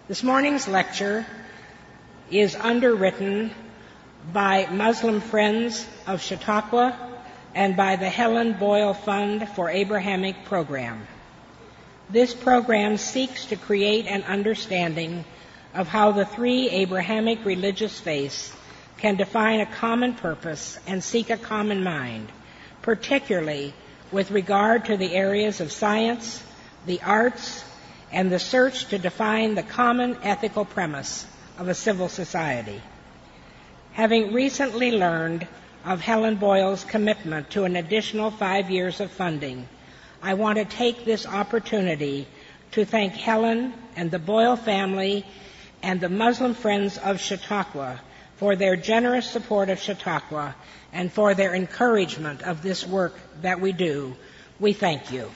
This morning's lecture is underwritten by Muslim Friends of Chautauqua and by the Helen Boyle Fund for Abrahamic Program. This program seeks to create an understanding of how the three Abrahamic religious faiths can define a common purpose and seek a common mind, particularly with regard to the areas of science, the arts, and the search to define the common ethical premise of a civil society. Having recently learned of Helen Boyle's commitment to an additional 5 years of funding, I want to take this opportunity to thank Helen and the Boyle family and the Muslim Friends of Chautauqua for their generous support of Chautauqua and for their encouragement of this work that we do. We thank you.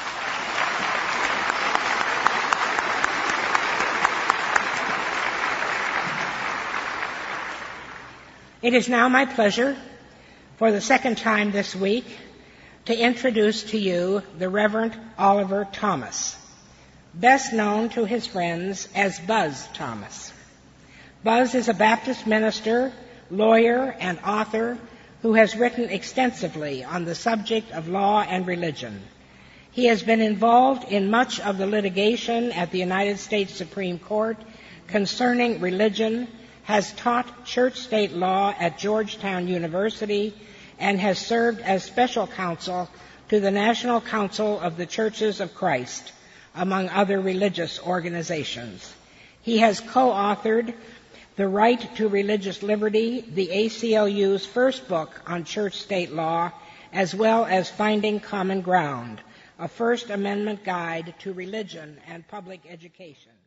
It is now my pleasure, for the second time this week, to introduce to you the Reverend Oliver Thomas, best known to his friends as Buzz Thomas. Buzz is a Baptist minister, lawyer, and author who has written extensively on the subject of law and religion. He has been involved in much of the litigation at the United States Supreme Court concerning religion, has taught church-state law at Georgetown University, and has served as special counsel to the National Council of the Churches of Christ, among other religious organizations. He has co-authored The Right to Religious Liberty, the ACLU's first book on church-state law, as well as Finding Common Ground, a First Amendment guide to religion and public education.